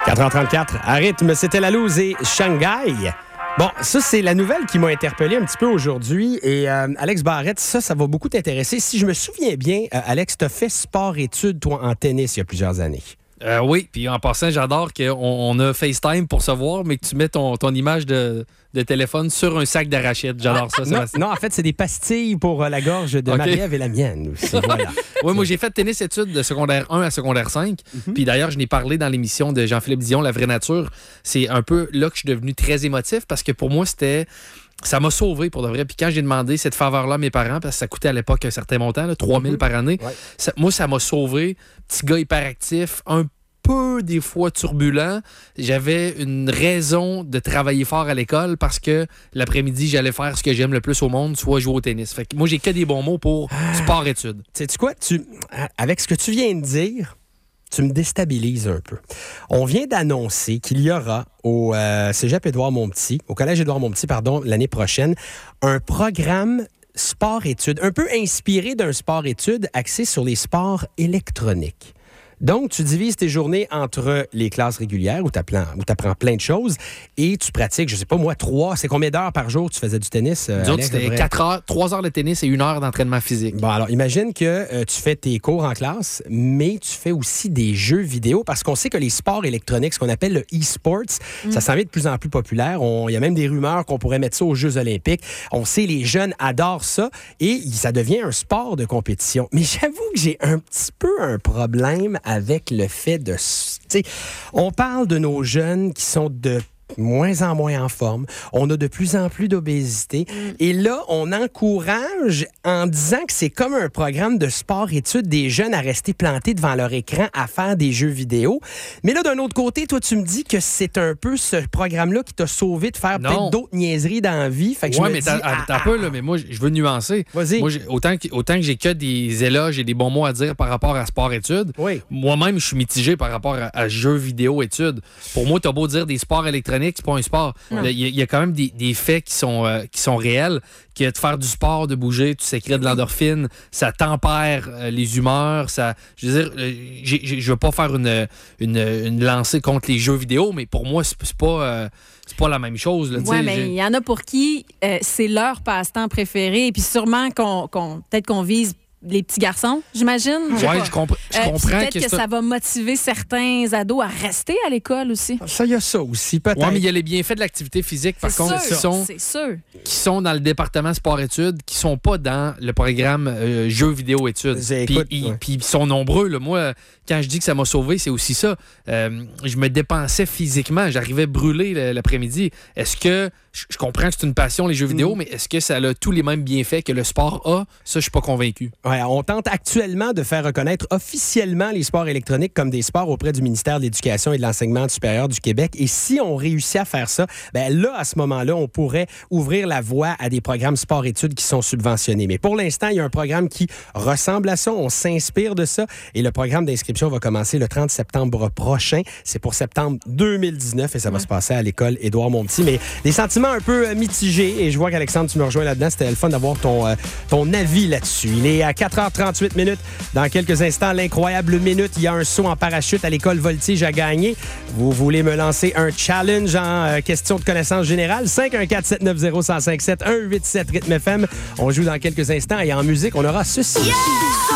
4h34, à rythme, c'était La Loose et Shanghai. Bon, ça, c'est la nouvelle qui m'a interpellé un petit peu aujourd'hui. Et Alex Barrette, ça va beaucoup t'intéresser. Si je me souviens bien, Alex, tu as fait sport-études, toi, en tennis, il y a plusieurs années. Oui, puis en passant, j'adore qu'on a FaceTime pour se voir, mais que tu mets ton image de téléphone sur un sac d'arachides. J'adore ça. Non, en fait, c'est des pastilles pour la gorge de Marie-Ève et la mienne aussi. Voilà. Oui, moi, j'ai fait tennis-études de secondaire 1 à secondaire 5. Puis d'ailleurs, je n'ai parlé dans l'émission de Jean-Philippe Dion, La vraie nature. C'est un peu là que je suis devenu très émotif parce que pour moi, ça m'a sauvé pour de vrai. Puis quand j'ai demandé cette faveur-là à mes parents, parce que ça coûtait à l'époque un certain montant, 3 000 par année, moi, ça m'a sauvé. Petit gars hyperactif, un peu des fois turbulent. J'avais une raison de travailler fort à l'école parce que l'après-midi, j'allais faire ce que j'aime le plus au monde, soit jouer au tennis. Fait que moi, j'ai que des bons mots pour sport-études. Sais-tu quoi? Avec ce que tu viens de dire, tu me déstabilises un peu. On vient d'annoncer qu'il y aura au Cégep Édouard-Montpetit, au Collège Édouard-Montpetit, l'année prochaine, un programme sport-études, un peu inspiré d'un sport-études axé sur les sports électroniques. Donc, tu divises tes journées entre les classes régulières où tu apprends plein de choses et tu pratiques, je sais pas moi, 3, c'est combien d'heures par jour tu faisais du tennis? Nous autres, c'était 4 heures, 3 heures de tennis et 1 heure d'entraînement physique. Bon, alors imagine que tu fais tes cours en classe, mais tu fais aussi des jeux vidéo parce qu'on sait que les sports électroniques, ce qu'on appelle le e-sports, ça s'en vient de plus en plus populaire. Il y a même des rumeurs qu'on pourrait mettre ça aux Jeux olympiques. On sait les jeunes adorent ça et ça devient un sport de compétition. Mais j'avoue que j'ai un petit peu un problème avec le fait de... On parle de nos jeunes qui sont de moins en moins en forme. On a de plus en plus d'obésité. Et là, on encourage en disant que c'est comme un programme de sport-études des jeunes à rester plantés devant leur écran à faire des jeux vidéo. Mais là, d'un autre côté, toi, tu me dis que c'est un peu ce programme-là qui t'a sauvé de faire peut-être d'autres niaiseries dans la vie. Fait que je me dis... Attends un peu, là, mais moi, je veux nuancer. Vas-y. Moi, autant que j'ai que des éloges et des bons mots à dire par rapport à sport-études, moi-même, je suis mitigé par rapport à jeux vidéo-études. Pour moi, t'as beau dire des sports électroniques, c'est pas un sport. Il y a quand même des faits qui sont réels, que de faire du sport, de bouger, tu sécrètes de l'endorphine, ça tempère les humeurs, je veux dire, je veux pas faire une lancée contre les jeux vidéo, mais pour moi, c'est pas la même chose. Oui, mais il y en a pour qui c'est leur passe-temps préféré, et puis sûrement peut-être qu'on vise les petits garçons, j'imagine. Oui, je comprends. Peut-être que ça va motiver certains ados à rester à l'école aussi. Ça, il y a ça aussi, peut-être. Oui, mais il y a les bienfaits de l'activité physique, par contre, qui sont dans le département sport-études, qui sont pas dans le programme jeux vidéo-études. Puis ils sont nombreux. Là. Moi, quand je dis que ça m'a sauvé, c'est aussi ça. Je me dépensais physiquement. J'arrivais brûlé l'après-midi. Est-ce que... Je comprends que c'est une passion, les jeux vidéo, mais est-ce que ça a tous les mêmes bienfaits que le sport a? Ça, je suis pas convaincu. Ouais, on tente actuellement de faire reconnaître officiellement les sports électroniques comme des sports auprès du ministère de l'Éducation et de l'Enseignement supérieur du Québec. Et si on réussit à faire ça, là, à ce moment-là, on pourrait ouvrir la voie à des programmes sport-études qui sont subventionnés. Mais pour l'instant, il y a un programme qui ressemble à ça. On s'inspire de ça. Et le programme d'inscription va commencer le 30 septembre prochain. C'est pour septembre 2019 et ça va se passer à l'école Édouard-Montpetit. Mais des sentiments un peu mitigés. Et je vois qu'Alexandre, tu me rejoins là-dedans. C'était le fun d'avoir ton avis là-dessus. Il est à 4h38 minutes. Dans quelques instants, l'incroyable minute. Il y a un saut en parachute à l'école Voltige à gagner. Vous voulez me lancer un challenge en question de connaissance générale? 514-790-1057, 187 Rythme FM. On joue dans quelques instants et en musique, on aura ceci. Yeah!